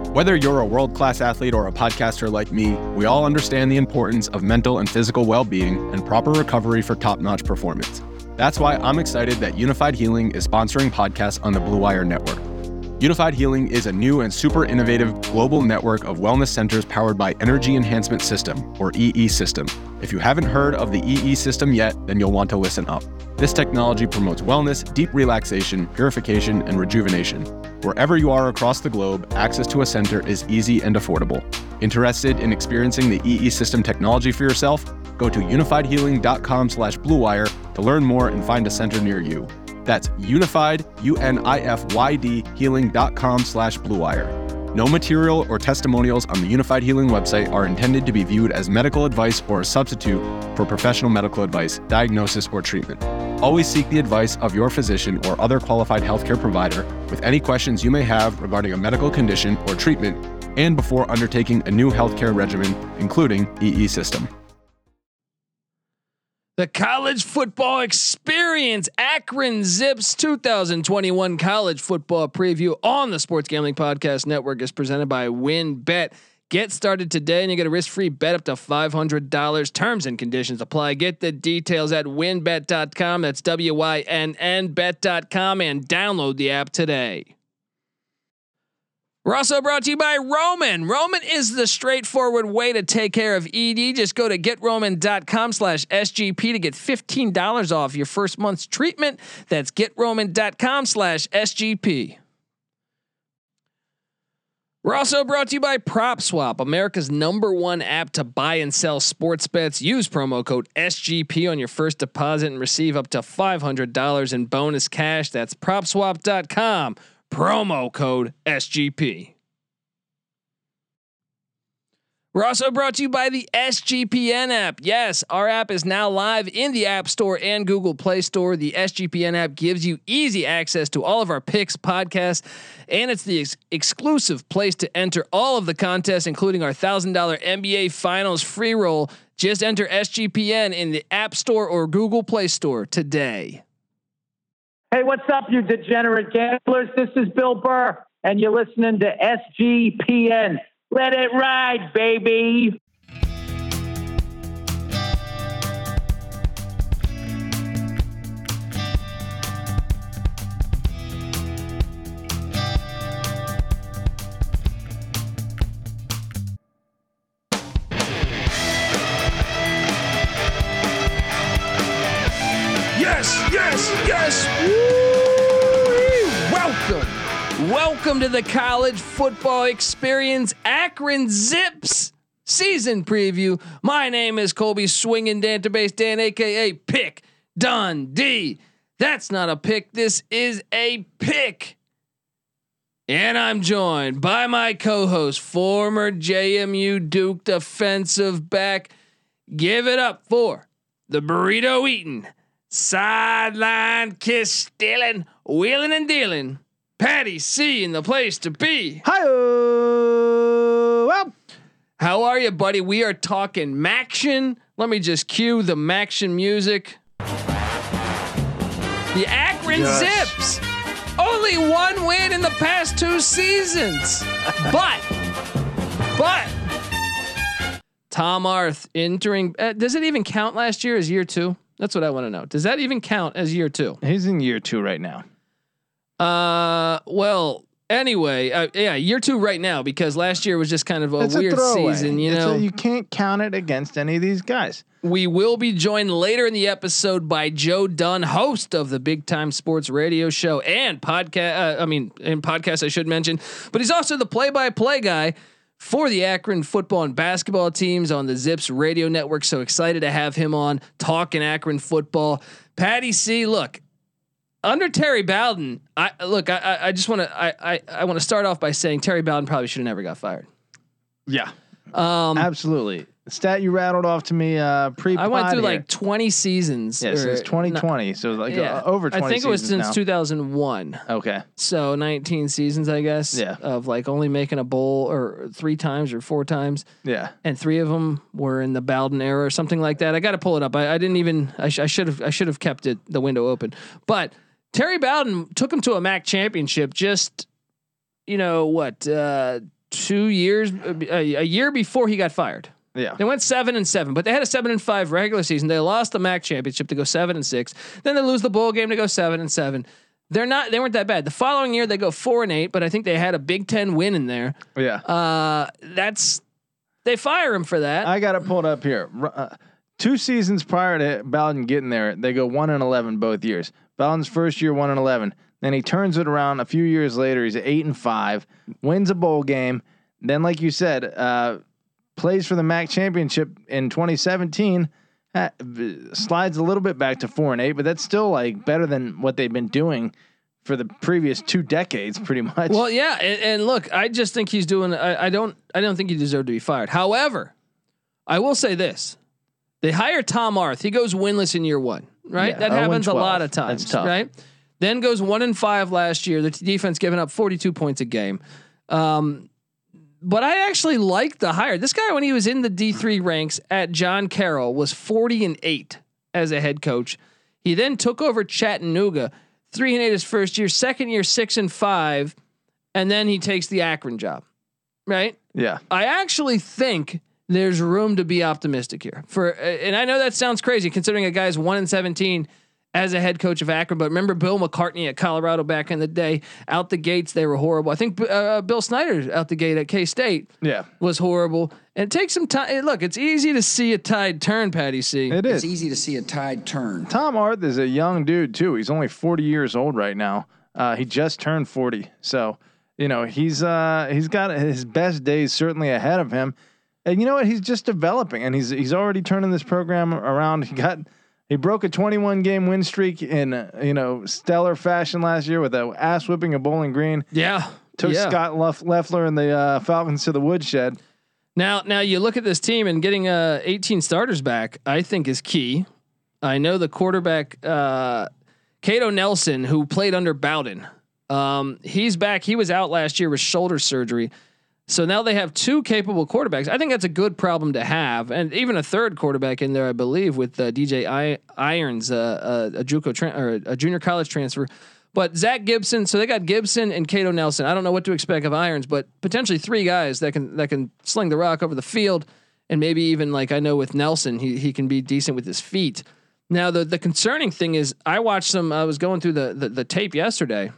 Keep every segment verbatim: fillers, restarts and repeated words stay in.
Whether you're a world-class athlete or a podcaster like me, we all understand the importance of mental and physical well-being and proper recovery for top-notch performance. That's why I'm excited that Unified Healing is sponsoring podcasts on the Blue Wire Network. Unified Healing is a new and super innovative global network of wellness centers powered by Energy Enhancement System, or E E System. If you haven't heard of the E E System yet, then you'll want to listen up. This technology promotes wellness, deep relaxation, purification, and rejuvenation. Wherever you are across the globe, access to a center is easy and affordable. Interested in experiencing the E E System technology for yourself? Go to unified healing dot com slash blue wire to learn more and find a center near you. That's unified, U N I F Y D, healing dot com slash blue wire. No material or testimonials on the Unified Healing website are intended to be viewed as medical advice or a substitute for professional medical advice, diagnosis, or treatment. Always seek the advice of your physician or other qualified healthcare provider with any questions you may have regarding a medical condition or treatment and before undertaking a new healthcare regimen, including E E System. The College Football Experience Akron Zips two thousand twenty-one College Football Preview on the Sports Gambling Podcast Network is presented by WynnBET. Get started today and you get a risk-free bet up to five hundred dollars. Terms and conditions apply. Get the details at wynn bet dot com. That's W Y N N bet dot com and download the app today. We're also brought to you by Roman. Roman is the straightforward way to take care of E D. Just go to get roman dot com slash S G P to get fifteen dollars off your first month's treatment. That's get roman dot com slash S G P. We're also brought to you by PropSwap, America's number one app to buy and sell sports bets. Use promo code S G P on your first deposit and receive up to five hundred dollars in bonus cash. That's prop swap dot com. Promo code S G P. We're also brought to you by the S G P N app. Yes, our app is now live in the App Store and Google Play Store. The S G P N app gives you easy access to all of our picks, podcasts, and it's the ex- exclusive place to enter all of the contests, including our one thousand dollars N B A Finals free roll. Just enter S G P N in the App Store or Google Play Store today. Hey, what's up, you degenerate gamblers? This is Bill Burr, and you're listening to S G P N. Let it ride, baby. Yes, yes, yes. Woo! Welcome. Welcome to the College Football Experience Akron Zips season preview. My name is Colby Swinging Database Dan, aka Pick Dundee. That's not a pick. This is a pick. And I'm joined by my co-host, former J M U Duke defensive back. Give it up for the burrito eating, sideline kiss stealing, wheeling and dealing, Patty C in the place to be. Hi. Well, how are you, buddy? We are talking Maction. Let me just cue the Maction music. The Akron Yes. Zips. Only one win in the past two seasons. but, but, Tom Arth entering. Uh, does it even count last year as year two? That's what I want to know. Does that even count as year two? he's in year two right now. Uh, well, anyway, uh, yeah, year two right now because last year was just kind of a It's weird a throwaway. season. You It's know, a, you can't count it against any of these guys. we will be joined later in the episode by Joe Dunn, host of the Big Time Sports Radio Show and podcast. Uh, I mean, in podcast I should mention, but he's also the play-by-play guy for the Akron football and basketball teams on the Zips Radio Network. So excited to have him on talking Akron football. Patty C, look. Under Terry Bowden, I look. I I just want to. I I, I want to start off by saying Terry Bowden probably should have never got fired. Yeah, Um, absolutely. The stat you rattled off to me uh, pre. I went through like twenty seasons. yeah, or since twenty twenty, not- so like yeah, uh, over twenty. I think it was seasons since now. two thousand one. Okay. So nineteen seasons, I guess. Yeah. Of like only making a bowl or three times or four times, Yeah. and three of them were in the Bowden era or something like that. I got to pull it up. I, I didn't even. I, sh- I should have. I should have kept it the window open, but. Terry Bowden took him to a M A C championship just, you know, what, uh, two years, a, a year before he got fired. Yeah. They went seven and seven, but they had a seven and five regular season. They lost the M A C championship to go seven and six. Then they lose the bowl game to go seven and seven. They're not. They weren't that bad. The following year they go four and eight, but I think they had a Big Ten win in there. Yeah. Uh, that's they fire him for that. I got it pulled up here. Uh, two seasons prior to Bowden getting there, they go one and eleven both years. Bowden's first year one and eleven. Then he turns it around a few years later. He's eight and five, wins a bowl game. Then, like you said, uh, plays for the M A C championship in twenty seventeen. Uh, slides a little bit back to four and eight, but that's still like better than what they've been doing for the previous two decades, pretty much. Well, yeah, and, and look, I just think he's doing. I, I don't. I don't think he deserved to be fired. However, I will say this: they hire Tom Arth. He goes winless in year one, right? Yeah, that happens a lot of times, That's tough. right? Then goes one and five last year. The defense giving up forty-two points a game. Um, But I actually liked the hire. This guy, when he was in the D three ranks at John Carroll, was forty and eight as a head coach. He then took over Chattanooga, three and eight his first year, second year six and five, and then he takes the Akron job. Right? Yeah. I actually think there's room to be optimistic here. For and I know that sounds crazy considering a guy's one and seventeen as a head coach of Akron, but remember Bill McCartney at Colorado back in the day? Out the gates, they were horrible. I think uh, Bill Snyder out the gate at K-State, yeah, was horrible. And it takes some time. Look, it's easy to see a tide turn, Patty C. It is. It's easy to see a tide turn. Tom Arth is a young dude too. He's only forty years old right now. Uh, he just turned forty, so you know he's uh, he's got his best days certainly ahead of him. And you know what? He's just developing, and he's he's already turning this program around. He got. He broke a twenty-one game win streak in uh, you know stellar fashion last year with a ass whipping of Bowling Green. Yeah, Took yeah. Scott Lef- Leffler and the uh, Falcons to the woodshed. Now, now you look at this team and getting uh, eighteen starters back, I think is key. I know the quarterback, uh, Cato Nelson, who played under Bowden. Um, he's back. He was out last year with shoulder surgery. So now they have two capable quarterbacks. I think that's a good problem to have, and even a third quarterback in there, I believe, with uh, D J I- Irons, uh, a, a JUCO tra- or a junior college transfer. But Zach Gibson, so they got Gibson and Cato Nelson. I don't know what to expect of Irons, but potentially three guys that can that can sling the rock over the field, and maybe even like I know with Nelson, he he can be decent with his feet. Now the the concerning thing is, I watched some. I was going through the the, the tape yesterday.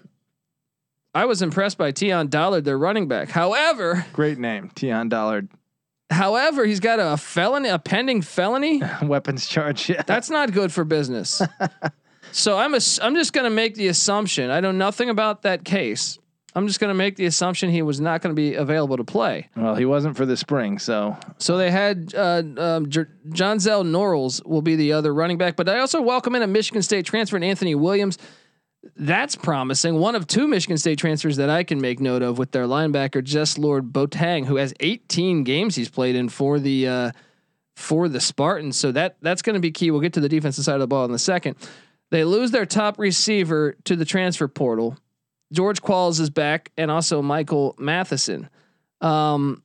I was impressed by Tion Dollard, their running back. However, Great name, Tion Dollard. However, he's got a felony, a pending felony. Weapons charge. Yeah. That's not good for business. So I'm a, I'm just going to make the assumption. I know nothing about that case. I'm just going to make the assumption he was not going to be available to play. Well, he wasn't for the spring, so So they had uh, um, J- John Zell Norrells will be the other running back, but I also welcome in a Michigan State transfer, Anthony Williams. That's promising. One of two Michigan State transfers that I can make note of with their linebacker, Jess Lord Boateng, who has eighteen games he's played in for the uh, for the Spartans. So that that's going to be key. We'll get to the defensive side of the ball in a second. They lose their top receiver to the transfer portal. George Qualls is back, and also Michael Matheson. Um,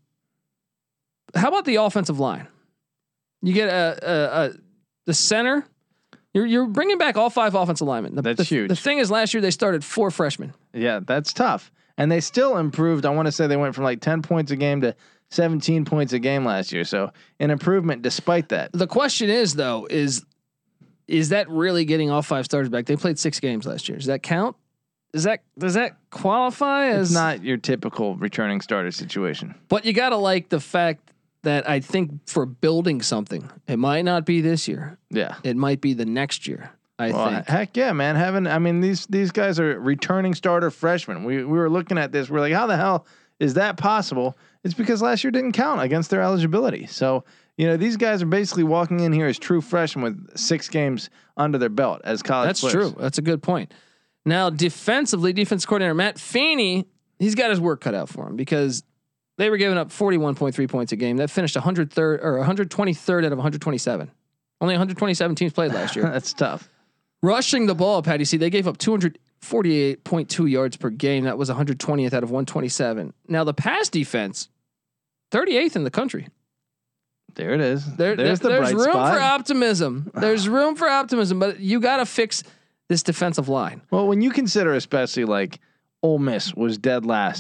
how about the offensive line? You get a, a, a the center. You're you're bringing back all five offensive linemen. The, That's the, huge. The thing is, last year they started four freshmen. yeah, that's tough. And they still improved. I want to say they went from like ten points a game to seventeen points a game last year. So an improvement despite that. The question is, though, is is that really getting all five starters back? They played six games last year. Does that count? Does that does that qualify as It's not your typical returning starter situation. But you gotta like the fact that I think for building something, it might not be this year. Yeah. It might be the next year. I Well, think. heck yeah, man. Having, I mean, these these guys are returning starter freshmen. We we were looking at this. We're like, how the hell is that possible? It's because last year didn't count against their eligibility. So you know, these guys are basically walking in here as true freshmen with six games under their belt as college That's players. true. That's a good point. Now, defensively, defense coordinator Matt Feeney, he's got his work cut out for him because they were giving up forty-one point three points a game. That finished one hundred third or one hundred twenty-third out of one hundred twenty-seven. Only one hundred twenty-seven teams played last year. That's tough. Rushing the ball, Patty C, they gave up two hundred forty-eight point two yards per game. That was one hundred twentieth out of one twenty-seven. Now, the pass defense, thirty-eighth in the country. There it is. There, there's there, the there's bright room spot. for optimism. There's room for optimism, but you got to fix this defensive line. Well, when you consider especially like Ole Miss was dead last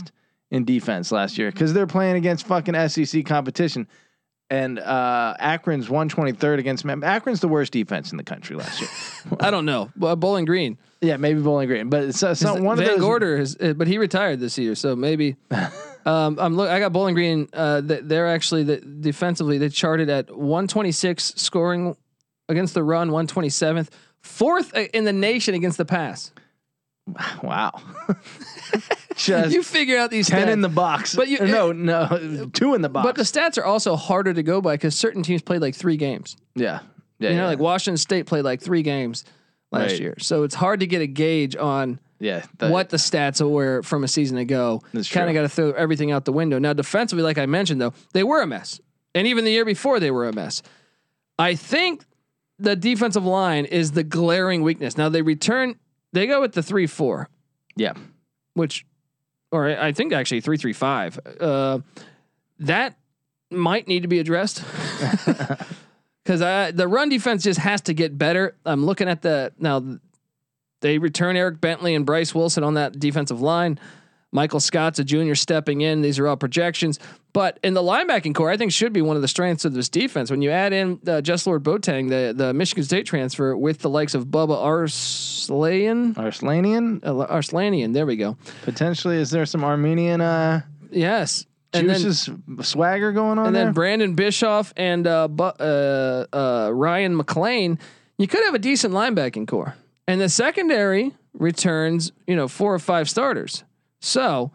in defense last year because they're playing against fucking S E C competition. And uh, Akron's one twenty-third against Mem- Akron's the worst defense in the country last year. I don't know. Uh, Bowling Green. Yeah, maybe Bowling Green, but it's, uh, it's not one Van of those. Gorder is, uh, but he retired this year, so maybe. um, I'm look. I got Bowling Green. Uh, they're actually the, defensively they charted at one twenty-six scoring against the run, one twenty-seventh, fourth in the nation against the pass. Wow. Just you figure out these ten stats. in the box, but you or no, no, two in the box. But the stats are also harder to go by because certain teams played like three games. Yeah, yeah. You know, yeah. like Washington State played like three games last Right. year, so it's hard to get a gauge on yeah, the, what the stats were from a season ago. That's Kind of true. got to throw everything out the window. Now, defensively, like I mentioned, though, they were a mess, and even the year before, they were a mess. I think the defensive line is the glaring weakness. Now they return, they go with the three four. Yeah. Which, or I think actually three three five. Uh, that might need to be addressed because I the run defense just has to get better. I'm looking at the now. They return Eric Bentley and Bryce Wilson on that defensive line. Michael Scott's a junior stepping in. These are all projections, but in the linebacking core, I think should be one of the strengths of this defense. When you add in uh, Just Lord Boateng, the the Michigan State transfer, with the likes of Bubba Arslanian, Arslanian, uh, Arslanian. There we go. potentially. Is there some Armenian uh, Yes, and then, juices swagger going on and then there? Brandon Bischoff and uh, Bu- uh, uh, Ryan McLean. You could have a decent linebacking core, and the secondary returns, you know, four or five starters. So,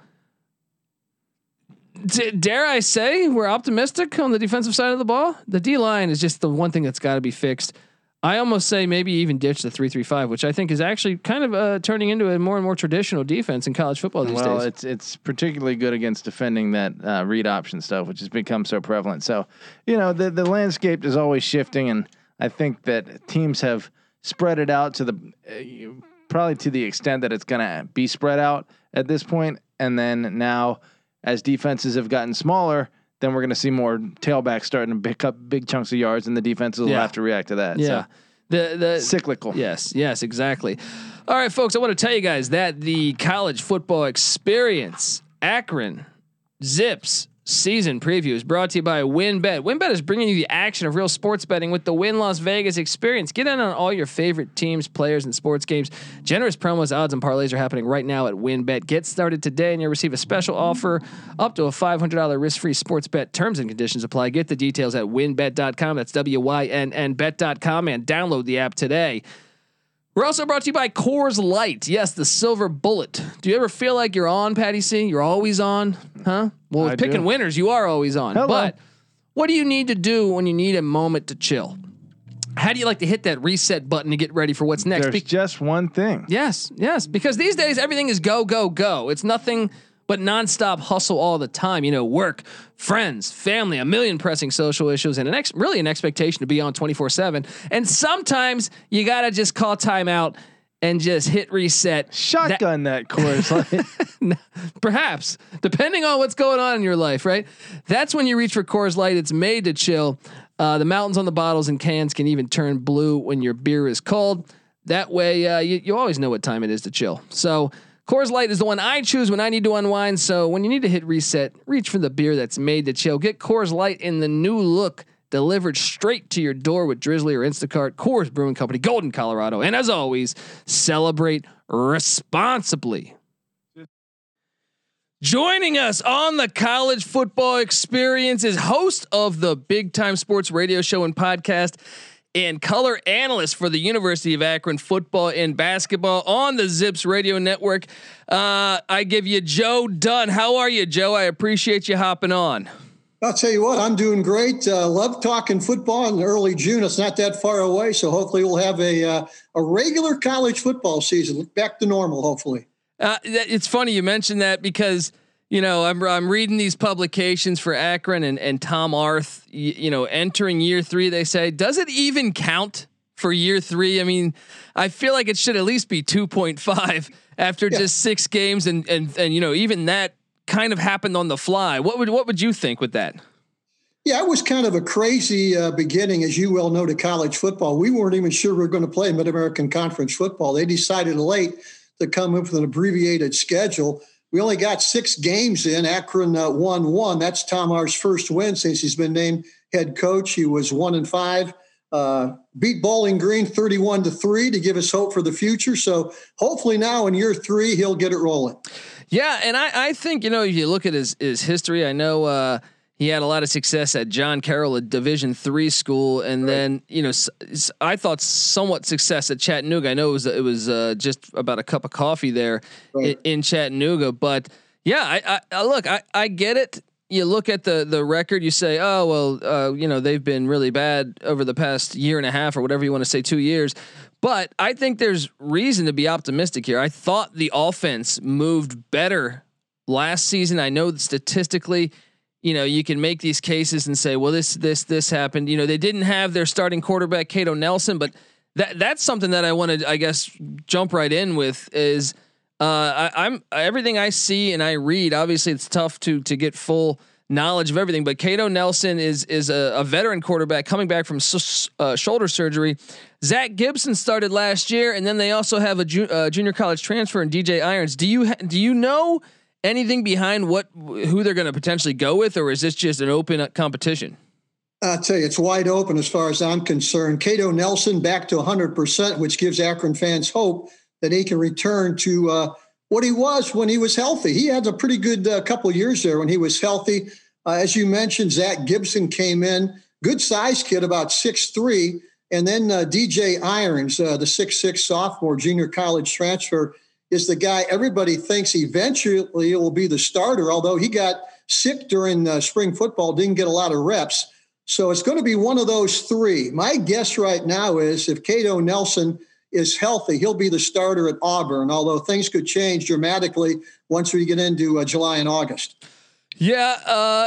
d- dare I say we're optimistic on the defensive side of the ball? The D line is just the one thing that's got to be fixed. I almost say maybe even ditch the three three five, which I think is actually kind of uh, turning into a more and more traditional defense in college football these well, days. it's it's particularly good against defending that uh, read option stuff, which has become so prevalent. So, you know, the the landscape is always shifting, and I think that teams have spread it out to the uh, probably to the extent that it's going to be spread out at this point. And then now, as defenses have gotten smaller, then we're going to see more tailbacks starting to pick up big chunks of yards, and the defenses will Yeah. have to react to that. Yeah. So, The the cyclical. Yes, yes, exactly. All right, folks, I want to tell you guys that the college football experience Akron Zips season preview is brought to you by WinBet. WinBet is bringing you the action of real sports betting with the Win Las Vegas experience. Get in on all your favorite teams, players, and sports games. Generous promos, odds, and parlays are happening right now at WinBet. Get started today and you'll receive a special offer up to a five hundred dollars risk-free sports bet. Terms and conditions apply. Get the details at win bet dot com. That's W Y N N bet dot com, and download the app today. We're also brought to you by Coors Light. Yes, the silver bullet. Do you ever feel like you're on, Patty C? You're always on, huh? Well, with I picking do. winners, you are always on. Hello. But what do you need to do when you need a moment to chill? How do you like to hit that reset button to get ready for what's next? There's Be- just one thing. yes, yes. Because these days everything is go, go, go. It's nothing but nonstop hustle all the time. You know, work, friends, family, a million pressing social issues, and an ex- really an expectation to be on twenty-four seven. And sometimes you gotta just call timeout and just hit reset. Shotgun that, Coors Light. Perhaps, depending on what's going on in your life, right? That's when you reach for Coors Light. It's made to chill. Uh, the mountains on the bottles and cans can even turn blue when your beer is cold. That way, uh, you, you always know what time it is to chill. So Coors Light is the one I choose when I need to unwind. So when you need to hit reset, reach for the beer that's made to chill. Get Coors Light in the new look, delivered straight to your door with Drizzly or Instacart. Coors Brewing Company, Golden, Colorado. And as always, celebrate responsibly. Joining us on the college football experience is host of the Big Time Sports radio show and podcast and color analyst for the University of Akron football and basketball on the Zips radio network. Uh, I give you Joe Dunn. How are you, Joe? I appreciate you hopping on. I'll tell you what, I'm doing great. Uh, love talking football in early June. It's not that far away, so hopefully we'll have a uh, a regular college football season, back to normal, hopefully. Uh, it's funny you mentioned that because, you know, I'm I'm reading these publications for Akron and, and Tom Arth, you, you know, entering year three, they say, does it even count for year three? I mean, I feel like it should at least be two point five after yeah. just six games. And, and, and, you know, even that kind of happened on the fly. What would, what would you think with that? Yeah, it was kind of a crazy uh, beginning, as you well know, to college football. We weren't even sure we were going to play Mid-American Conference football. They decided late to come up with an abbreviated schedule. we only got six games in. Akron uh, won one. That's Tom R's first win since he's been named head coach. He was one and five. Uh, beat Bowling Green thirty-one to three to give us hope for the future. So hopefully now in year three, he'll get it rolling. Yeah. And I, I think, you know, if you look at his, his history, I know uh, he had a lot of success at John Carroll, a Division three school. And right. then, you know, s- s- I thought somewhat success at Chattanooga. I know it was, it was uh, just about a cup of coffee there right. in, in Chattanooga, but yeah, I, I, I look, I, I get it. You look at the the record, you say, oh, well, uh, you know, they've been really bad over the past year and a half or whatever you want to say, two years. But I think there's reason to be optimistic here. I thought the offense moved better last season. I know that statistically, you know, you can make these cases and say, well, this, this, this happened. You know, they didn't have their starting quarterback, Cato Nelson, but that that's something that I want to, I guess, jump right in with is, Uh, I, I'm everything I see and I read. Obviously, it's tough to to get full knowledge of everything. But Cato Nelson is is a, a veteran quarterback coming back from uh, shoulder surgery. Zach Gibson started last year, and then they also have a ju- uh, junior college transfer in D J Irons. Do you ha- do you know anything behind what who they're going to potentially go with, or is this just an open competition? I'll tell you, it's wide open as far as I'm concerned. Cato Nelson back to one hundred percent, which gives Akron fans hope that he can return to uh, what he was when he was healthy. He had a pretty good uh, couple of years there when he was healthy. Uh, as you mentioned, Zach Gibson came in, good size kid, about six three. And then uh, D J Irons, uh, the six six sophomore junior college transfer, is the guy everybody thinks eventually will be the starter, although he got sick during uh, spring football, didn't get a lot of reps. So it's going to be one of those three. My guess right now is if Cato Nelson is healthy, he'll be the starter at Auburn, although things could change dramatically once we get into uh, July and August. Yeah, uh,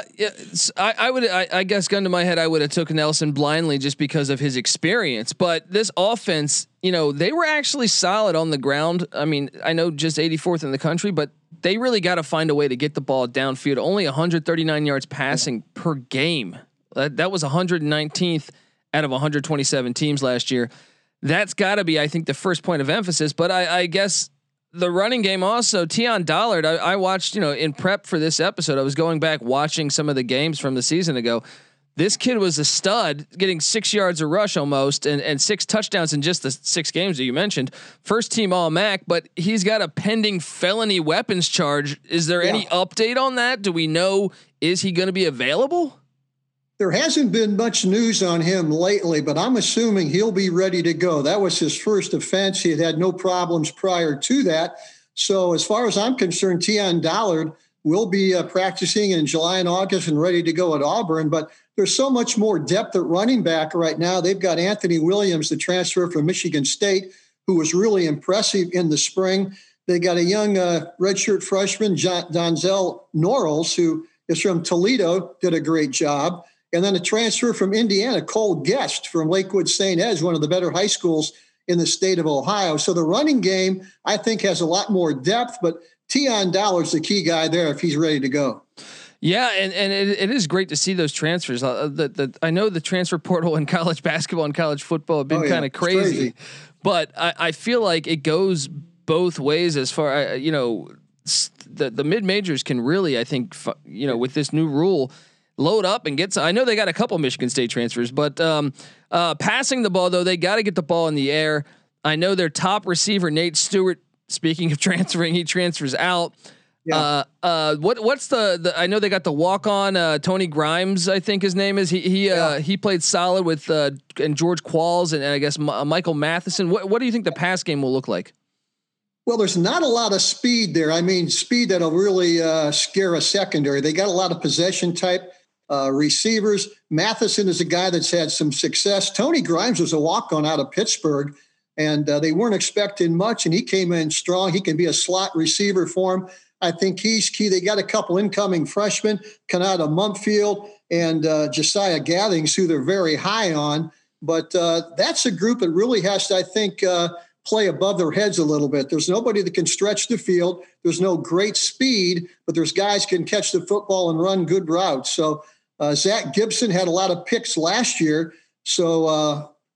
I, I would, I, I guess, gun to my head, I would have took Nelson blindly just because of his experience. But this offense, you know, they were actually solid on the ground. I mean, I know just eighty-fourth in the country, but they really got to find a way to get the ball downfield. Only one hundred thirty-nine yards passing yeah. per game. That, that was one hundred nineteenth out of one hundred twenty-seven teams last year. That's got to be, I think, the first point of emphasis. But I, I guess the running game also, Tion Dollard, I, I watched, you know, in prep for this episode, I was going back watching some of the games from the season ago. This kid was a stud, getting six yards a rush almost and, and six touchdowns in just the six games that you mentioned. First team All M A C, but he's got a pending felony weapons charge. Is there yeah. any update on that? Do we know, is he going to be available? There hasn't been much news on him lately, but I'm assuming he'll be ready to go. That was his first offense. He had had no problems prior to that. So as far as I'm concerned, Tion Dollard will be uh, practicing in July and August and ready to go at Auburn. But there's so much more depth at running back right now. They've got Anthony Williams, the transfer from Michigan State, who was really impressive in the spring. They got a young uh, redshirt freshman, John, Donzel Norrells, who is from Toledo, did a great job. And then a transfer from Indiana, Cole Guest from Lakewood Saint Ed's, one of the better high schools in the state of Ohio. So the running game, I think, has a lot more depth, but Tion Dollard's the key guy there if he's ready to go. Yeah, and, and it, it is great to see those transfers. Uh, the, the, I know the transfer portal in college basketball and college football have been oh, yeah. kind of crazy, crazy, but I, I feel like it goes both ways as far, uh, you know, the, the mid-majors can really, I think, you know, with this new rule, load up and get some. I know they got a couple Michigan State transfers, but um, uh, passing the ball though, they got to get the ball in the air. I know their top receiver, Nate Stewart, speaking of transferring, he transfers out. Yeah. Uh, uh, what what's the, the I know they got the walk on uh, Tony Grimes, I think his name is. He he uh, yeah. he played solid with uh, and George Qualls and, and I guess M- Michael Matheson. What what do you think the pass game will look like? Well, there's not a lot of speed there. I mean, speed that'll really uh, scare a secondary. They got a lot of possession type Uh, receivers. Matheson is a guy that's had some success. Tony Grimes was a walk-on out of Pittsburgh, and uh, they weren't expecting much, and he came in strong. He can be a slot receiver for him. I think he's key. They got a couple incoming freshmen, Kanata Mumpfield and uh, Josiah Gathings, who they're very high on. But uh, that's a group that really has to, I think, uh, play above their heads a little bit. There's nobody that can stretch the field. There's no great speed, but there's guys can catch the football and run good routes. So Uh, Zach Gibson had a lot of picks last year, so uh,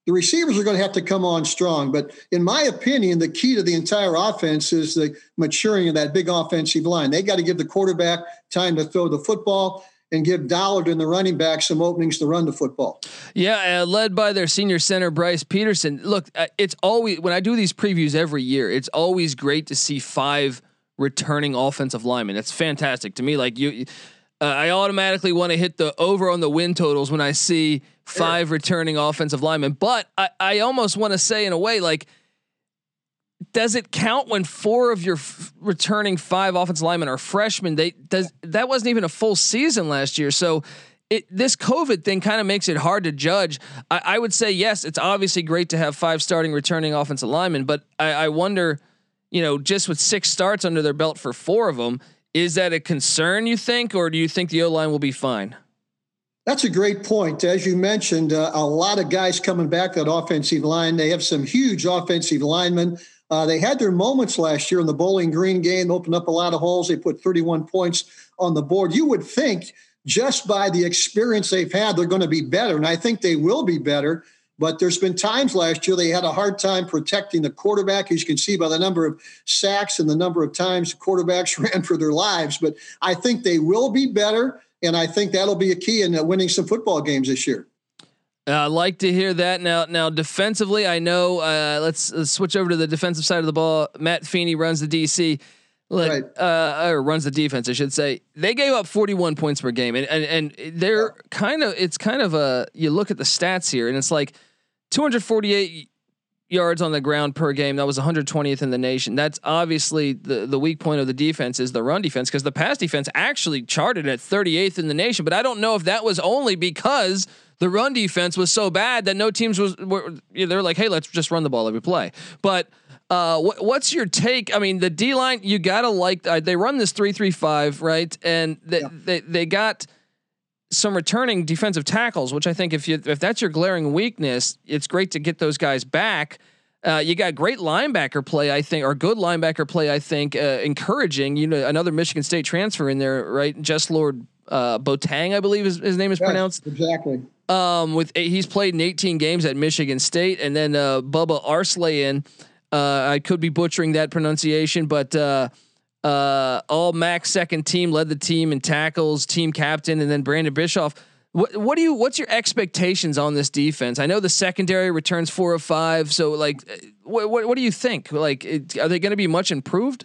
The receivers are going to have to come on strong. But in my opinion, the key to the entire offense is the maturing of that big offensive line. They got to give the quarterback time to throw the football and give Dollard and the running back some openings to run the football. Yeah, uh, led by their senior center, Bryce Peterson. Look, uh, it's always, when I do these previews every year, it's always great to see five returning offensive linemen. That's fantastic to me. Like you, uh, I automatically want to hit the over on the win totals when I see five sure. returning offensive linemen. But I, I almost want to say in a way, like, does it count when four of your f- returning five offensive linemen are freshmen? They does that wasn't even a full season last year. So it, this COVID thing kind of makes it hard to judge. I, I would say, yes, it's obviously great to have five starting returning offensive linemen, but I, I wonder, you know, just with six starts under their belt for four of them, is that a concern, you think, or do you think the O-line will be fine? That's a great point. As you mentioned, uh, a lot of guys coming back that offensive line. They have some huge offensive linemen. Uh, they had their moments last year in the Bowling Green game, opened up a lot of holes. They put thirty-one points on the board. You would think just by the experience they've had, they're going to be better. And I think they will be better. But there's been times last year they had a hard time protecting the quarterback, as you can see by the number of sacks and the number of times quarterbacks ran for their lives. But I think they will be better. And I think that'll be a key in winning some football games this year. I uh, like to hear that. Now, now defensively, I know. Uh, let's, let's switch over to the defensive side of the ball. Matt Feeney runs the D C, like, right. uh, or runs the defense, I should say. They gave up forty-one points per game, and and, and they're yeah. kind of. It's kind of a. You look at the stats here, and it's like two hundred forty-eight yards on the ground per game. That was one hundred twentieth in the nation. That's obviously the the weak point of the defense is the run defense, because the pass defense actually charted at thirty-eighth in the nation. But I don't know if that was only because the run defense was so bad that no teams was were, they're like, hey, let's just run the ball every play. But uh, what, what's your take? I mean, the D line, you gotta like uh, they run this three three five, right? And they, yeah. they they got some returning defensive tackles, which I think if you if that's your glaring weakness, it's great to get those guys back. Uh, you got great linebacker play, I think, or good linebacker play, I think, uh, encouraging. You know, another Michigan State transfer in there, right? Just Lord uh, Boateng, I believe his, his name is yes, pronounced. Exactly. Um, with he's played in eighteen games at Michigan State, and then uh, Bubba Arslanian. Uh, I could be butchering that pronunciation, but uh, uh, all M A C second team, led the team in tackles, team captain, and then Brandon Bischoff. What what do you what's your expectations on this defense? I know the secondary returns four of five, so like, what what, what do you think? Like, it, are they going to be much improved?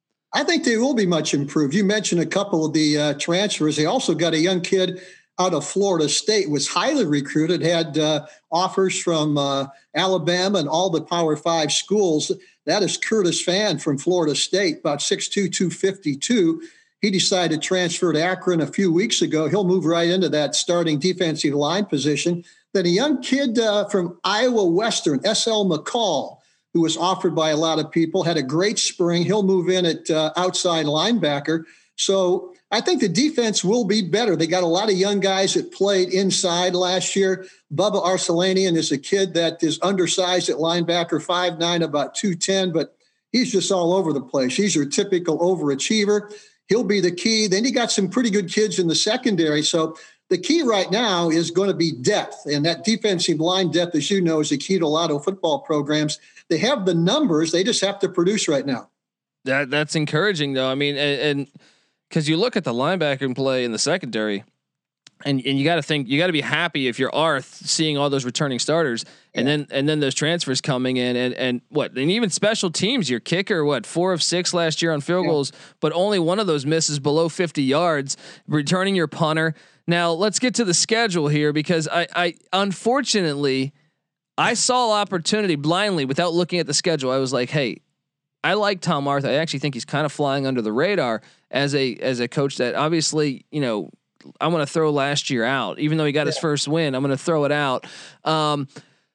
I think they will be much improved. You mentioned a couple of the uh, transfers. They also got a young kid out of Florida State, was highly recruited, had uh, offers from uh, Alabama and all the Power Five schools. That is Curtis Fan from Florida State, about six two, two fifty-two. He decided to transfer to Akron a few weeks ago. He'll move right into that starting defensive line position. Then a young kid uh, from Iowa Western, S L McCall, who was offered by a lot of people, had a great spring. He'll move in at uh, outside linebacker. So I think the defense will be better. They got a lot of young guys that played inside last year. Bubba Arslanian is a kid that is undersized at linebacker, five nine, about two ten, but he's just all over the place. He's your typical overachiever. He'll be the key. Then you got some pretty good kids in the secondary. So the key right now is going to be depth. And that defensive line depth, as you know, is the key to a lot of football programs. They have the numbers. They just have to produce right now. That That's encouraging, though. I mean, and because you look at the linebacker play in the secondary, and, and you got to think, you got to be happy if you're Arth seeing all those returning starters, and yeah. then and then those transfers coming in, and and what, and even special teams, your kicker, what, four of six last year on field yeah. goals, but only one of those misses below fifty yards, returning your punter. Now let's get to the schedule here, because I, I unfortunately I saw opportunity blindly without looking at the schedule. I was like, hey, I like Tom Arth. I actually think he's kind of flying under the radar as a as a coach that obviously, you know, I'm going to throw last year out, even though he got yeah. his first win. I'm going to throw it out. Um,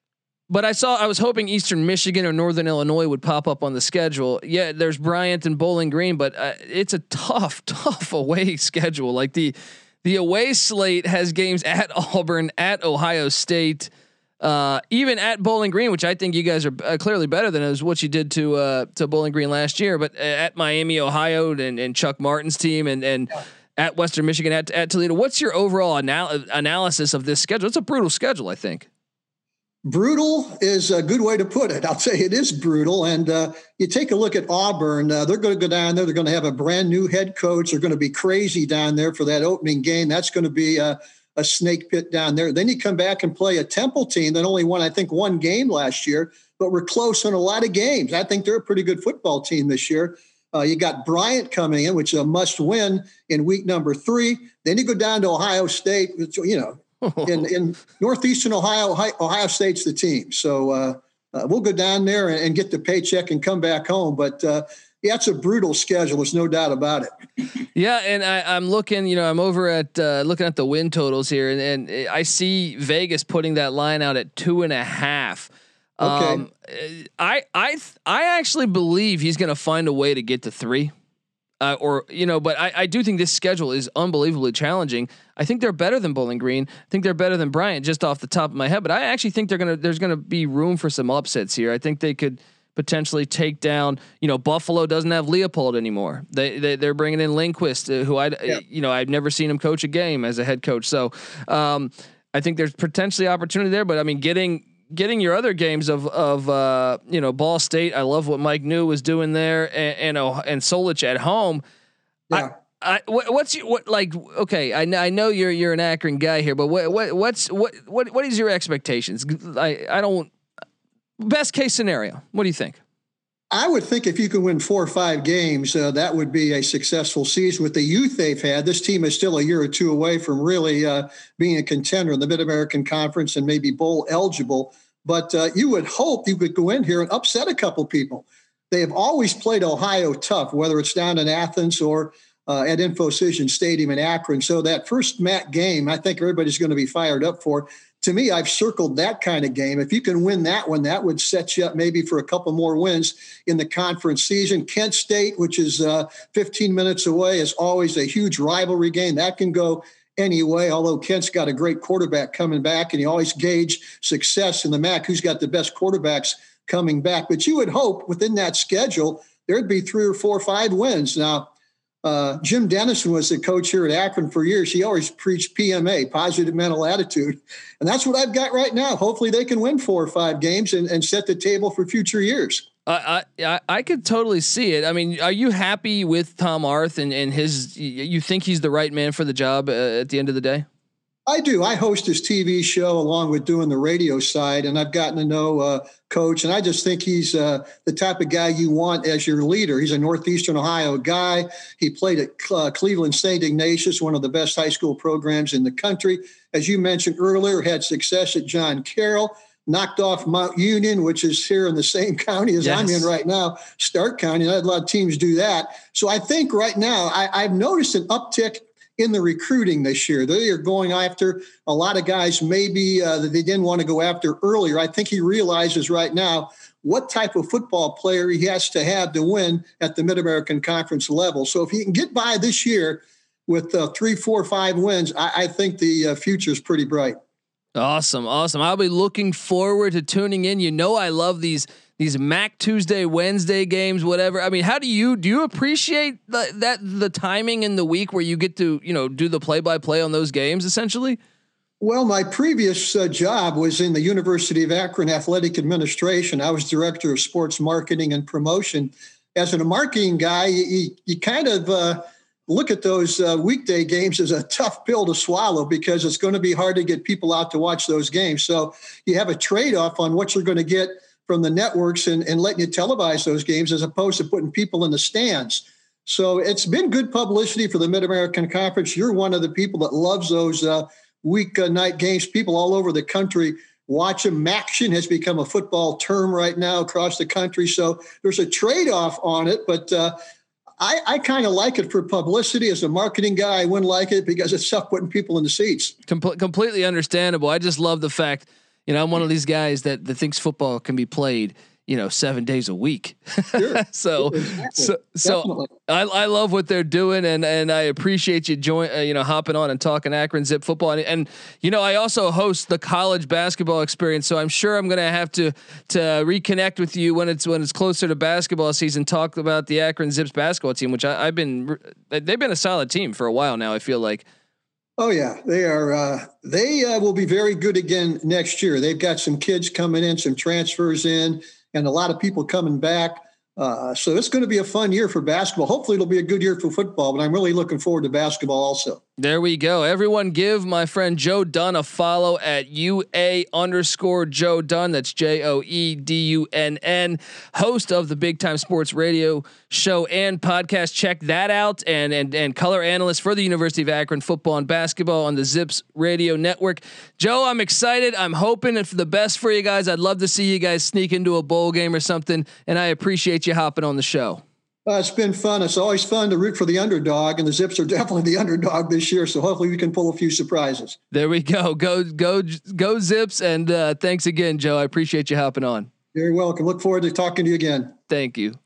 but I saw, I was hoping Eastern Michigan or Northern Illinois would pop up on the schedule. Yeah, there's Bryant and Bowling Green, but uh, it's a tough, tough away schedule. Like the the away slate has games at Auburn, at Ohio State, uh, even at Bowling Green, which I think you guys are uh, clearly better than is what you did to uh, to Bowling Green last year. But uh, at Miami, Ohio, and, and Chuck Martin's team, and and. Yeah. At Western Michigan, at, at Toledo. What's your overall anal- analysis of this schedule? It's a brutal schedule, I think. Brutal is a good way to put it. I'll say it is brutal. And uh, you take a look at Auburn, uh, they're going to go down there. They're going to have a brand new head coach. They're going to be crazy down there for that opening game. That's going to be a, a snake pit down there. Then you come back and play a Temple team that only won, I think, one game last year, but we're close in a lot of games. I think they're a pretty good football team this year. Uh, you got Bryant coming in, which is a must win in week number three. Then you go down to Ohio State, which, you know, in, in Northeastern Ohio, Ohio, Ohio State's the team. So uh, uh, we'll go down there and, and get the paycheck and come back home. But uh, yeah, it's a brutal schedule. There's no doubt about it. Yeah, and I, I'm looking, you know, I'm over at uh, looking at the win totals here, and, and I see Vegas putting that line out at two and a half. Okay. Um, I I I actually believe he's going to find a way to get to three. Uh, or, you know, but I, I do think this schedule is unbelievably challenging. I think they're better than Bowling Green. I think they're better than Bryant, just off the top of my head. But I actually think they're gonna. There's gonna be room for some upsets here. I think they could potentially take down. You know, Buffalo doesn't have Leopold anymore. They, they they're bringing in Lindquist, uh, who I yeah. you know I've never seen him coach a game as a head coach. So um, I think there's potentially opportunity there. But I mean, getting. Getting your other games of of uh, you know Ball State, I love what Mike New was doing there, and and, uh, and Solich at home. Yeah. I, I what, what's your, what like? Okay, I know I know you're you're an Akron guy here, but what what what's what what what is your expectations? I I don't best case scenario. What do you think? I would think if you can win four or five games, uh, that would be a successful season with the youth they've had. This team is still a year or two away from really uh, being a contender in the Mid-American Conference and maybe bowl eligible. But uh, you would hope you could go in here and upset a couple people. They have always played Ohio tough, whether it's down in Athens or uh, at InfoCision Stadium in Akron. So that first M A C game, I think everybody's going to be fired up for. To me, I've circled that kind of game. If you can win that one, that would set you up maybe for a couple more wins in the conference season. Kent State, which is uh, fifteen minutes away, is always a huge rivalry game. That can go any way, although Kent's got a great quarterback coming back, and you always gauge success in the M A C, who's got the best quarterbacks coming back. But you would hope within that schedule, there'd be three or four or five wins. Now, Uh, Jim Dennison was the coach here at Akron for years. He always preached P M A, positive mental attitude. And that's what I've got right now. Hopefully they can win four or five games and, and set the table for future years. I, I I could totally see it. I mean, are you happy with Tom Arth and, and his, you think he's the right man for the job uh, at the end of the day? I do. I host his T V show along with doing the radio side, and I've gotten to know uh, Coach, and I just think he's uh, the type of guy you want as your leader. He's a Northeastern Ohio guy. He played at uh, Cleveland Saint Ignatius, one of the best high school programs in the country. As you mentioned earlier, had success at John Carroll, knocked off Mount Union, which is here in the same county as yes. I'm in right now, Stark County. And I had a lot of teams do that. So I think right now I, I've noticed an uptick in the recruiting this year. They are going after a lot of guys maybe uh, that they didn't want to go after earlier. I think he realizes right now what type of football player he has to have to win at the Mid-American Conference level. So if he can get by this year with uh, three, four, five wins, I, I think the uh, future is pretty bright. Awesome. Awesome. I'll be looking forward to tuning in. You know, I love these These M A C Tuesday, Wednesday games, whatever. I mean, how do you do you appreciate the, that the timing in the week where you get to, you know, do the play by play on those games essentially? Well, my previous uh, job was in the University of Akron Athletic Administration. I was director of sports marketing and promotion. As a marketing guy, you, you kind of uh, look at those uh, weekday games as a tough pill to swallow because it's going to be hard to get people out to watch those games. So you have a trade-off on what you're going to get from the networks and, and letting you televise those games as opposed to putting people in the stands. So it's been good publicity for the Mid-American Conference. You're one of the people that loves those uh, week uh, night games. People all over the country watch them. Maction has become a football term right now across the country. So there's a trade-off on it, but uh, I, I kind of like it for publicity. As a marketing guy, I wouldn't like it because it's tough putting people in the seats. Com- completely understandable. I just love the fact You know, I'm one of these guys that, that thinks football can be played, you know, seven days a week. Sure. so, exactly. so, so I, I love what they're doing, and and I appreciate you join, uh, you know, hopping on and talking Akron Zip football, and, and you know, I also host the college basketball experience, so I'm sure I'm gonna have to to reconnect with you when it's when it's closer to basketball season. Talk about the Akron Zips basketball team, which I, I've been they've been a solid team for a while now. I feel like. Oh yeah, they are. Uh, they uh, will be very good again next year. They've got some kids coming in, some transfers in, and a lot of people coming back. Uh, so it's going to be a fun year for basketball. Hopefully it'll be a good year for football, but I'm really looking forward to basketball also. There we go. Everyone give my friend Joe Dunn a follow at U A underscore Joe Dunn. That's J O E D U N N, host of the Big Time Sports Radio show and podcast. Check that out. And, and, and color analyst for the University of Akron football and basketball on the Zips Radio Network. Joe, I'm excited. I'm hoping for the best for you guys. I'd love to see you guys sneak into a bowl game or something. And I appreciate you hopping on the show. Uh, it's been fun. It's always fun to root for the underdog, and the Zips are definitely the underdog this year. So hopefully we can pull a few surprises. There we go. Go, go, go Zips. And uh, thanks again, Joe. I appreciate you hopping on. You're welcome. Look forward to talking to you again. Thank you.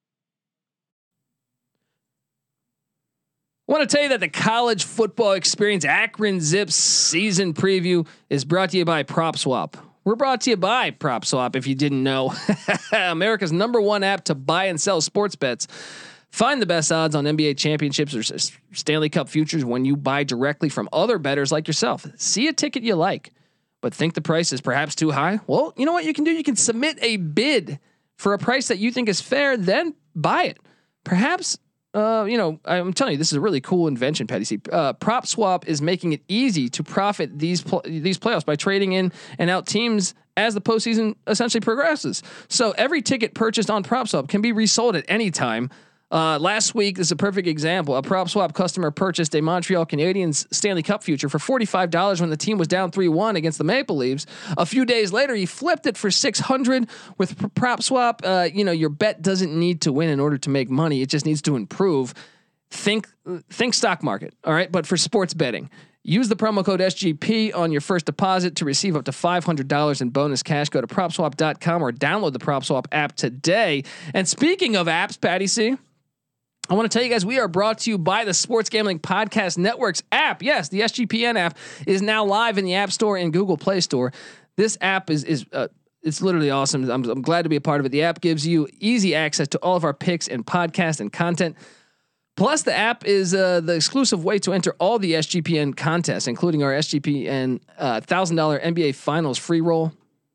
I want to tell you that the college football experience Akron Zips season preview is brought to you by PropSwap. We're brought to you by PropSwap. If you didn't know, America's number one app to buy and sell sports bets. Find the best odds on N B A championships or Stanley Cup futures when you buy directly from other bettors like yourself. See a ticket you like, but think the price is perhaps too high? Well, you know what you can do? You can submit a bid for a price that you think is fair, then buy it. Perhaps Uh, you know, I'm telling you, this is a really cool invention, Patty C. Uh, PropSwap is making it easy to profit these pl- these playoffs by trading in and out teams as the postseason essentially progresses. So every ticket purchased on PropSwap can be resold at any time. Uh, last week, this is a perfect example. A PropSwap customer purchased a Montreal Canadiens Stanley Cup future for forty-five dollars when the team was down three one against the Maple Leafs. A few days later, he flipped it for six hundred dollars with PropSwap. Uh, you know, your bet doesn't need to win in order to make money. It just needs to improve. Think, think stock market. All right. But for sports betting, use the promo code S G P on your first deposit to receive up to five hundred dollars in bonus cash. Go to prop swap dot com or download the PropSwap app today. And speaking of apps, Patty C, I want to tell you guys, we are brought to you by the Sports Gambling Podcast Network's app. Yes, the S G P N app is now live in the App Store and Google Play Store. This app is is uh, it's literally awesome. I'm, I'm glad to be a part of it. The app gives you easy access to all of our picks and podcast and content. Plus, the app is uh, the exclusive way to enter all the S G P N contests, including our S G P N uh, one thousand dollars N B A Finals free roll.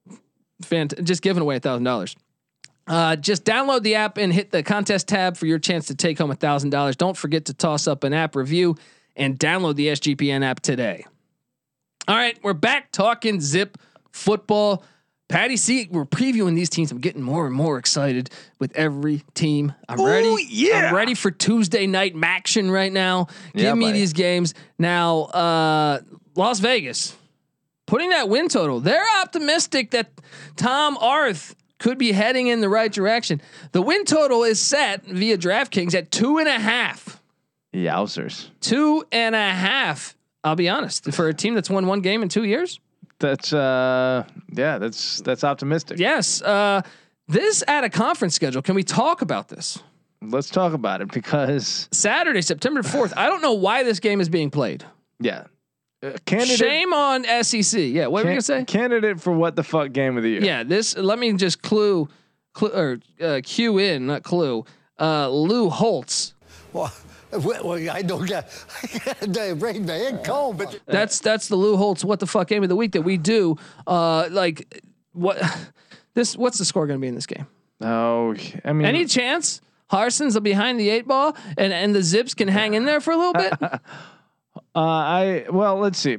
Fant- just giving away one thousand dollars. Uh, just download the app and hit the contest tab for your chance to take home a thousand dollars. Don't forget to toss up an app review and download the S G P N app today. All right, we're back talking Zip football. Patty C, we're previewing these teams. I'm getting more and more excited with every team. I'm Ooh, ready. Yeah. I'm ready for Tuesday night action right now. Give yeah, me buddy. these games now. Uh, Las Vegas putting that win total. They're optimistic that Tom Arth could be heading in the right direction. The win total is set via DraftKings at two and a half. Yowzers. Two and a half. I'll be honest, for a team that's won one game in two years. That's uh, yeah, that's that's optimistic. Yes. Uh, this at a conference schedule. Can we talk about this? Let's talk about it because Saturday, September fourth. I don't know why this game is being played. Yeah. Uh, candidate, Shame on S E C. Yeah, what can, were you gonna say? Candidate for what the fuck game of the year? Yeah, this. Let me just clue, clue or uh, cue in, not clue. Uh, Lou Holtz. Well, well, I don't get the brain man cold, but that's that's the Lou Holtz what the fuck game of the week that we do. Uh, like what this? What's the score gonna be in this game? Oh, I mean, any chance Harson's behind the eight ball and and the Zips can hang in there for a little bit? Uh, I well, let's see.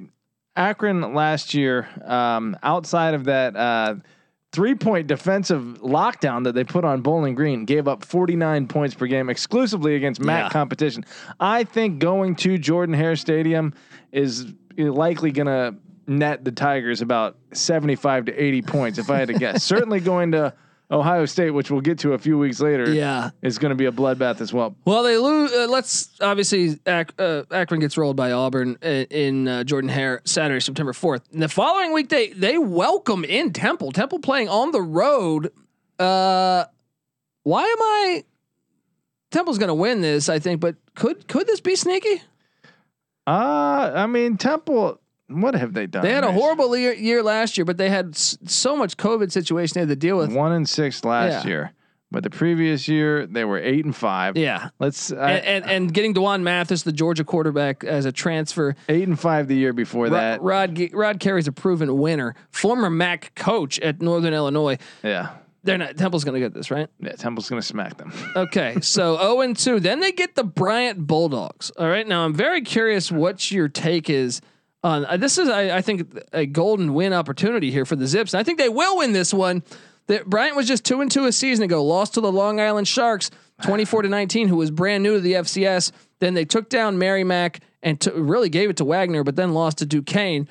Akron last year, um, outside of that uh, three-point defensive lockdown that they put on Bowling Green, gave up forty-nine points per game exclusively against M A C yeah. competition. I think going to Jordan Hare Stadium is likely going to net the Tigers about seventy-five to eighty points, if I had to guess. Certainly going to Ohio State, which we'll get to a few weeks later, yeah, is going to be a bloodbath as well. Well, they lose. Uh, let's obviously Ak- uh, Akron gets rolled by Auburn in, in uh, Jordan Hare Saturday, September fourth. And the following week, they they welcome in Temple. Temple playing on the road. Uh, why am I? Temple's going to win this, I think, but could could this be sneaky? Uh, I mean, Temple. What have they done? They had a horrible year, year last year, but they had s- so much COVID situation they had to deal with. One and six last yeah. year, but the previous year they were eight and five. Yeah. Let's I, and, and and getting Dwan Mathis, the Georgia quarterback, as a transfer. eight and five the year before Rod, that. Rod Rod Carey's a proven winner, former M A C coach at Northern Illinois. Yeah. They're not. Temple's going to get this, right? Yeah, Temple's gonna smack them. Okay, so zero and two. Then they get the Bryant Bulldogs. All right, now I'm very curious what your take is on uh, this. Is I, I think a golden win opportunity here for the Zips. And I think they will win this one. That Bryant was just two and two a season ago, lost to the Long Island Sharks, twenty-four to nineteen, who was brand new to the F C S. Then they took down Merrimack and t- really gave it to Wagner, but then lost to Duquesne.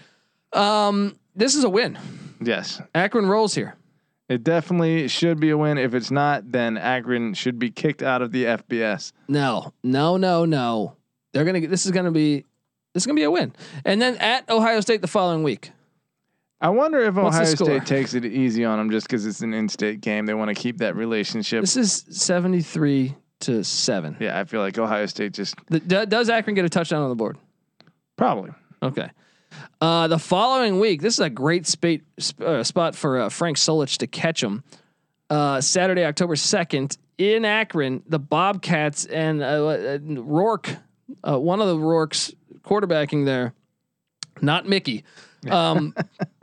Um, this is a win. Yes, Akron rolls here. it definitely should be a win. If it's not, then Akron should be kicked out of the F B S. No, no, no, no. They're gonna. This is gonna be. This is gonna be a win. And then at Ohio State the following week. I wonder if What's the Ohio score? State takes it easy on them just because it's an in-state game. They want to keep that relationship. This is seventy-three to seven. Yeah, I feel like Ohio State just The, do- does Akron get a touchdown on the board? probably. Okay. Uh, the following week, this is a great spate, sp- uh, spot for uh, Frank Solich to catch him. Uh, Saturday, October second in Akron, the Bobcats and uh, uh, Rourke, uh, one of the Rourke's quarterbacking there, not Mickey. Um,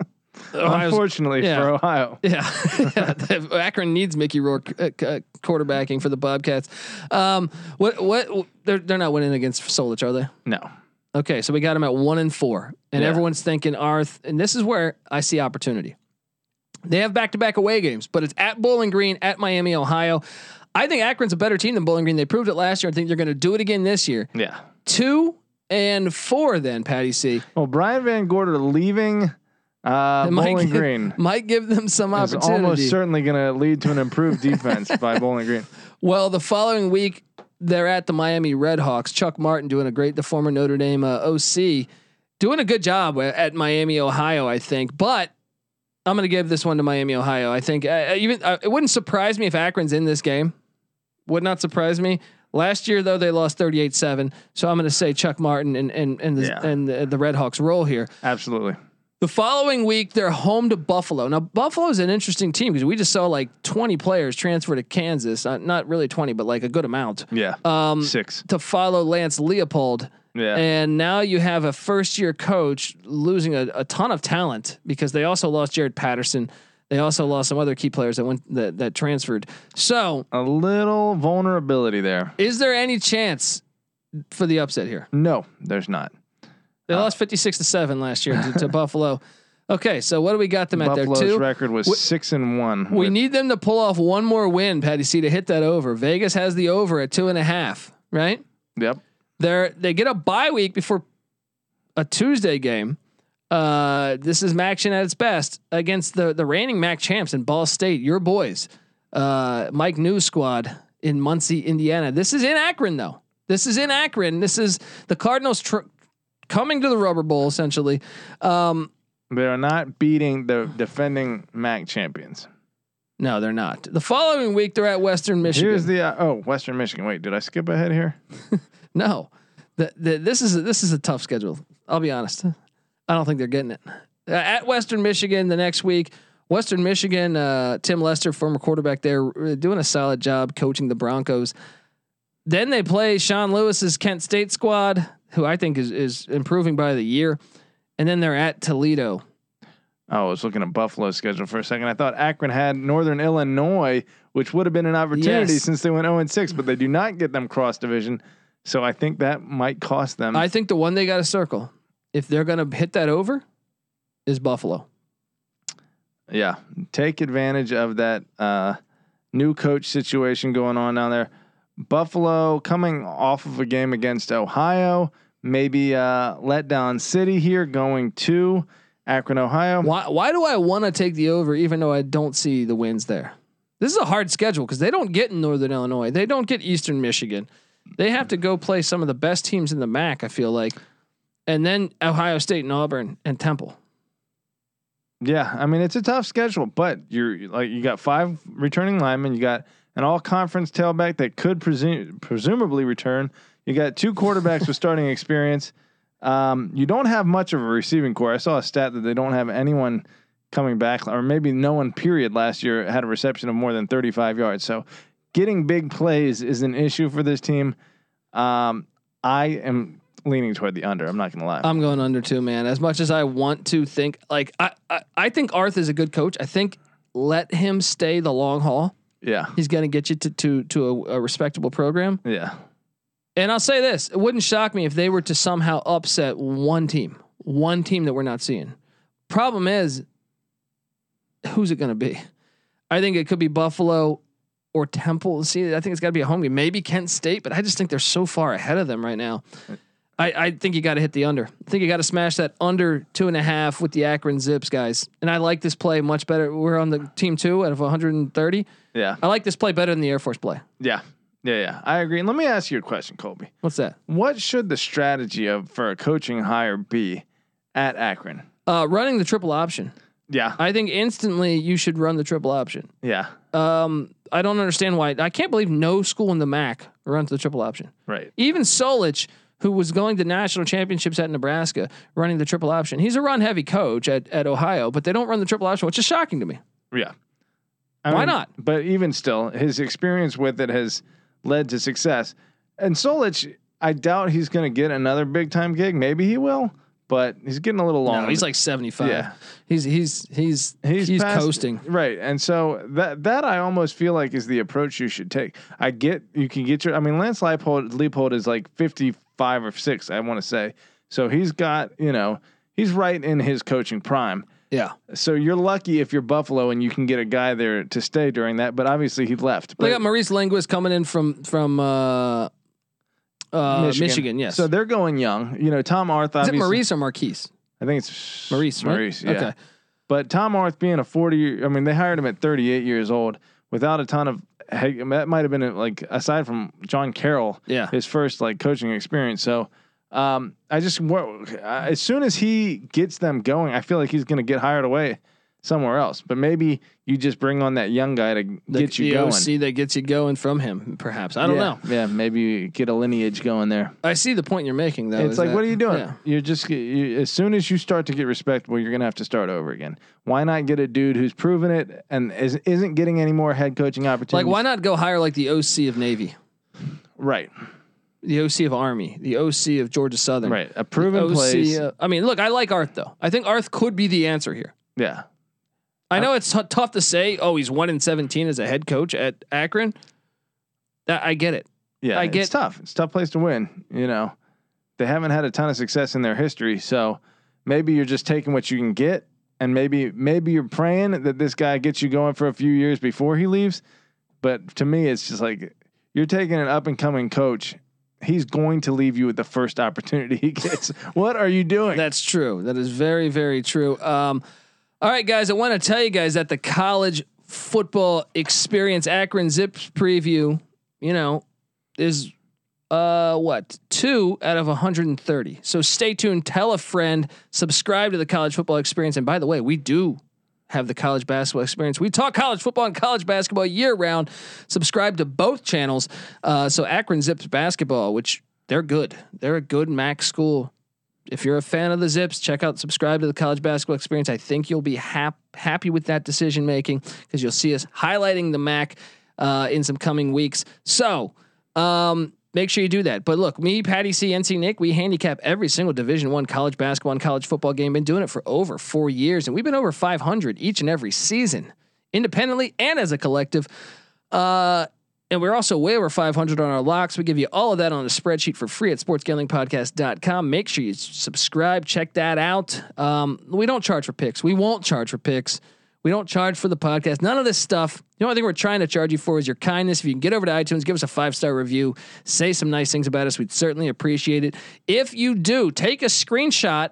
Ohio's- Unfortunately yeah. for Ohio. Yeah, yeah. Akron needs Mickey Rourke uh, uh, quarterbacking for the Bobcats. Um, what? What? They're they're not winning against Solich, are they? No. Okay, so we got them at one and four, and Yeah. everyone's thinking Arth, and this is where I see opportunity. They have back-to-back away games, but it's at Bowling Green, at Miami, Ohio. I think Akron's a better team than Bowling Green. They proved it last year. I think they're going to do it again this year. Yeah. Two and four, then Patty C. Well, Brian Van Gorder leaving uh, It might Bowling give- Green might give them some is opportunity. almost certainly going to lead to an improved defense by Bowling Green. Well, the following week they're at the Miami Redhawks. Chuck Martin doing a great, the former Notre Dame uh, O C, doing a good job at Miami, Ohio, I think. But I'm going to give this one to Miami, Ohio. I think uh, even uh, it wouldn't surprise me if Akron's in this game. Would not surprise me. Last year though, they lost thirty-eight seven. So I'm going to say Chuck Martin and and and the, Yeah. and the, the Redhawks roll here. Absolutely. The following week, they're home to Buffalo. Now, Buffalo is an interesting team because we just saw like twenty players transfer to Kansas. Uh, not really twenty, but like a good amount. Yeah. Um, Six. to follow Lance Leopold. Yeah. And now you have a first year coach losing a, a ton of talent because they also lost Jared Patterson. They also lost some other key players that went that, that transferred. So A little vulnerability there. is there any chance for the upset here? No, there's not. They Uh, lost fifty-six to seven last year to, to Buffalo. Okay. So what do we got them at Buffalo's there? Two. record was We- six and one. We with- need them to pull off one more win, Patty C, to hit that over. Vegas has the over at two and a half, right? Yep. They're they get a bye week before a Tuesday game. Uh, this is Maction at its best against the the reigning M A C champs in Ball State, your boys, uh, Mike News squad in Muncie, Indiana. This is in Akron though. This is in Akron. This is the Cardinals tr- coming to the Rubber Bowl essentially. Um, They are not beating the defending M A C champions. no, they're not. The following week, they're at Western Michigan. Here's the uh, oh Western Michigan. Wait, did I skip ahead here? No, the, the, this is a, this is a tough schedule. I'll be honest. I don't think they're getting it. Uh, at Western Michigan the next week. Western Michigan, uh, Tim Lester, former quarterback there, uh, doing a solid job coaching the Broncos. Then they play Sean Lewis's Kent State squad, who I think is is improving by the year. And then they're at Toledo. Oh, I was looking at Buffalo's schedule for a second. I thought Akron had Northern Illinois, which would have been an opportunity Yes. since they went zero and six, but they do not get them cross division. So I think that might cost them. I think the one they got to circle, if they're going to hit that over, is Buffalo. Yeah, take advantage of that uh, new coach situation going on down there. Buffalo coming off of a game against Ohio, maybe uh, letdown city here, going to Akron, Ohio. Why? Why do I want to take the over, even though I don't see the wins there? This is a hard schedule because they don't get in Northern Illinois. They don't get Eastern Michigan. They have to go play some of the best teams in the M A C. I feel like, and then Ohio State and Auburn and Temple. Yeah, I mean it's a tough schedule, but you're like you got five returning linemen, you got an all-conference tailback that could presume presumably return. You got two quarterbacks with starting experience. Um, you don't have much of a receiving core. I saw a stat that they don't have anyone coming back, or maybe no one. Period. Last year had a reception of more than thirty-five yards. So getting big plays is an issue for this team. Um, I am leaning toward the under. I'm not gonna lie. I'm going under too, man. As much as I want to think, like I, I, I think Arth is a good coach. I think let him stay the long haul. Yeah, he's going to get you to to to a, a respectable program. Yeah, and I'll say this: it wouldn't shock me if they were to somehow upset one team, one team that we're not seeing. Problem is, who's it going to be? I think it could be Buffalo or Temple. See, I think it's got to be a home game. Maybe Kent State, but I just think they're so far ahead of them right now. I, I think you got to hit the under. I think you got to smash that under two and a half with the Akron Zips guys. And I like this play much better. We're on the team two out of one hundred thirty. Yeah, I like this play better than the Air Force play. Yeah, yeah, yeah. I agree. And let me ask you a question, Colby. What's that? What should the strategy of for a coaching hire be at Akron? Uh, running the triple option. Yeah, I think instantly you should run the triple option. Yeah. Um, I don't understand why. I can't believe no school in the M A C runs the triple option. Right. Even Solich, who was going to national championships at Nebraska, running the triple option. He's a run heavy coach at, at Ohio, but they don't run the triple option, which is shocking to me. Yeah. I Why mean, not? But even still, his experience with it has led to success. And Solich, I doubt he's going to get another big time gig. Maybe he will, but he's getting a little long. No, he's like seventy-five. Yeah. He's he's he's he's, he's past, coasting. Right. And so that that I almost feel like is the approach you should take. I get you can get your I mean Lance Leipold Leipold is like fifty-five or six, I want to say. So he's got, you know, he's right in his coaching prime. Yeah. So you're lucky if you're Buffalo and you can get a guy there to stay during that, but obviously he left. But they got Maurice Linguist coming in from from uh, uh, Michigan. Michigan. Yes. So they're going young. You know, Tom Arth. Is it Maurice or Marquise? I think it's Maurice. Right? Maurice. Yeah. Okay. But Tom Arth being a forty year, I mean, they hired him at thirty-eight years old without a ton of. Hey, that might have been like aside from John Carroll. Yeah. His first like coaching experience. So. Um, I just as soon as he gets them going, I feel like he's going to get hired away somewhere else. But maybe you just bring on that young guy to the, get you the going. O C that gets you going from him, perhaps. I don't yeah, know. Yeah, maybe you get a lineage going there. I see the point you're making, though. It's like, that, what are you doing? Yeah. You're just you, as soon as you start to get respectable, you're going to have to start over again. Why not get a dude who's proven it and is, isn't getting any more head coaching opportunities? Like, why not go hire like the O C of Navy? Right. The O C of Army, the O C of Georgia Southern, right? A proven place. Uh, I mean, look, I like Arth though. I think Arth could be the answer here. Yeah, I know it's t- tough to say. Oh, he's one in seventeen as a head coach at Akron. That I get it. Yeah, I get it's tough. It's a tough place to win. You know, they haven't had a ton of success in their history, so maybe you're just taking what you can get, and maybe maybe you're praying that this guy gets you going for a few years before he leaves. But to me, it's just like you're taking an up and coming coach. He's going to leave you with the first opportunity he gets. What are you doing? That's true. That is very, very true. Um, all right, guys, I want to tell you guys that the college football experience Akron Zips preview, you know, is uh, what two out of one hundred thirty. So stay tuned. Tell a friend. Subscribe to the college football experience. And by the way, we do have the college basketball experience. We talk college football and college basketball year round. Subscribe to both channels. Uh, so Akron Zips basketball, which they're good. They're a good M A C school. If you're a fan of the Zips, check out, subscribe to the college basketball experience. I think you'll be hap- happy with that decision making because you'll see us highlighting the M A C uh, in some coming weeks. So, um, make sure you do that. But look, me, Patty C, N C Nick, we handicap every single Division One college basketball and college football game. Been doing it for over four years, and we've been over five hundred each and every season, independently and as a collective. Uh, and we're also way over five hundred on our locks. We give you all of that on a spreadsheet for free at sports gambling podcast dot com. Make sure you subscribe, check that out. Um, we don't charge for picks. We won't charge for picks. We don't charge for the podcast. None of this stuff. The only thing we're trying to charge you for is your kindness. If you can get over to iTunes, give us a five-star review, say some nice things about us, we'd certainly appreciate it. If you do, take a screenshot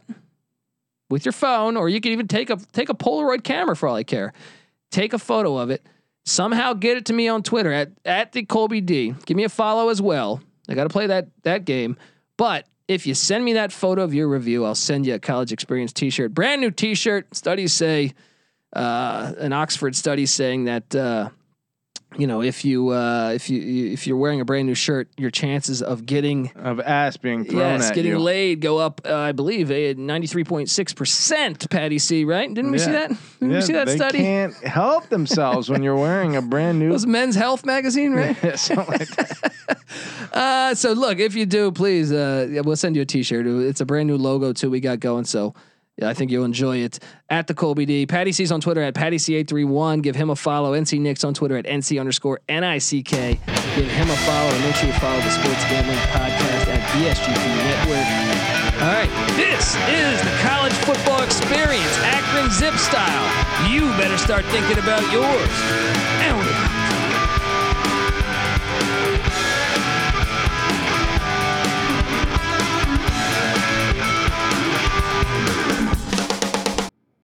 with your phone, or you can even take a take a Polaroid camera for all I care. Take a photo of it. Somehow get it to me on Twitter at, at the Colby D. Give me a follow as well. I got to play that that game. But if you send me that photo of your review, I'll send you a college experience t-shirt. Brand new t-shirt. Studies say... Uh, an Oxford study saying that uh, you know, if you uh, if you if you're wearing a brand new shirt, your chances of getting of ass being thrown yes, at getting you. laid go up. Uh, I believe ninety-three point six percent. Patty C, right? Didn't we Yeah. see that? Didn't Yeah, we see that they study? can't help themselves when you're wearing a brand new. It was Men's Health magazine, right? Something like that. Uh, so look, if you do, please, uh, yeah, we'll send you a T-shirt. It's a brand new logo too. We got going, so yeah, I think you'll enjoy it. At the Colby D, Patty C's on Twitter at Patty C eight three one. Give him a follow. N C Nick's on Twitter at N C underscore N I C K. Give him a follow, and make sure you follow the Sports Gambling Podcast at the S G P Network. All right, this is the college football experience, Akron Zip style. You better start thinking about yours. And we're